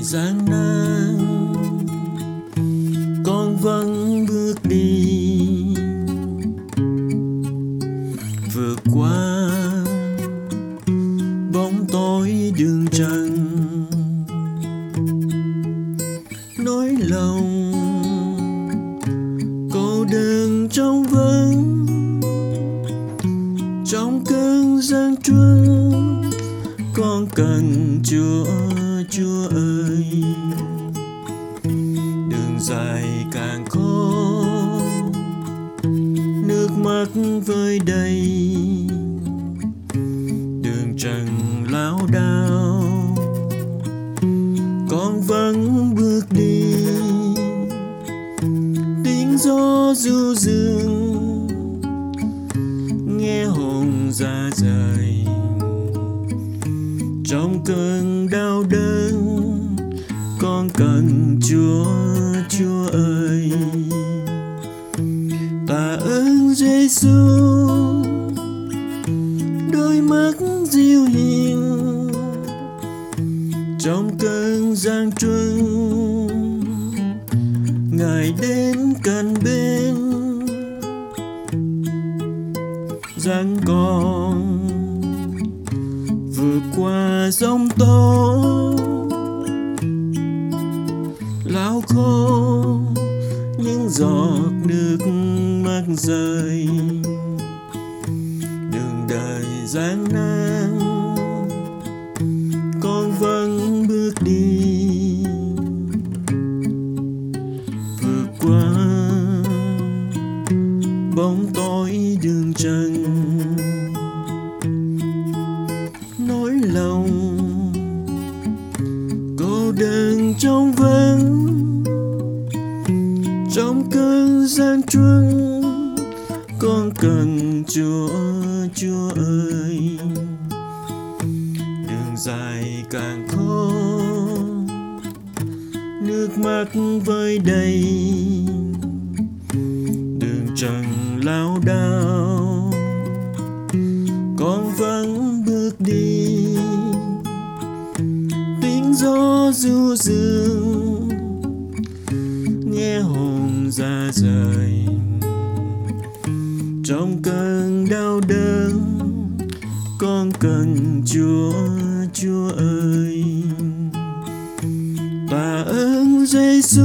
gian nan con vẫn bước đi, vượt qua bóng tối đường trần, nỗi lòng cô đơn trong vắng, trong cơn gian truân con cần Chúa. Chúa ơi, đường dài càng khó, nước mắt vơi đầy, đường trần lao đao con vẫn bước đi, tiếng gió du dương nghe hồn ra rời. Trong cơn đau đớn con cần Chúa. Chúa ơi, tạ ơn Giêsu, đôi mắt dịu hiền trong cơn gian truân, Ngài đến cạnh bên dặn con vượt qua giông tố lao khô những giọt nước mắt rơi. Đường đời gian nan con vẫn bước đi, vượt qua bóng tối đường trần, nỗi lòng cô đơn trong vắng, trong cơn gian truân con cần Chúa. Chúa ơi, đường dài càng khó, nước mắt vơi đầy, đường trần lao đao con vẫn bước đi, tiếng gió du dương nghe hồn ra rời. Trong cơn đau đớn con cần Chúa. Chúa ơi, tạ ơn Giêsu,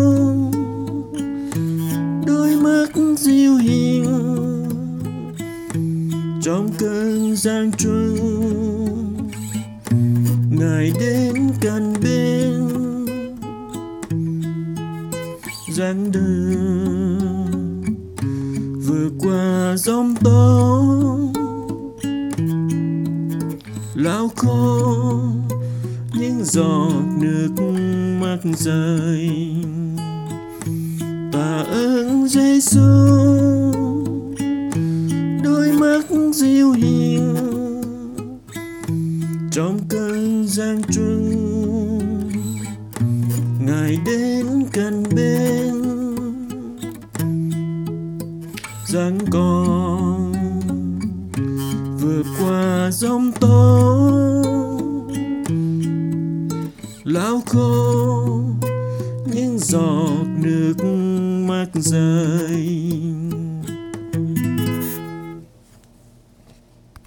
đôi mắt dịu hiền trong cơn gian truân, Ngài đến cạnh bên dặn đường vượt qua giông tố lao khô những giọt nước mắt rơi. Tạ ơn Giêsu, đôi mắt dịu hiền trong cơn gian truân, Ngài đến cạnh bên dặn con vượt qua giông tố lao khô những giọt nước mắt rơi.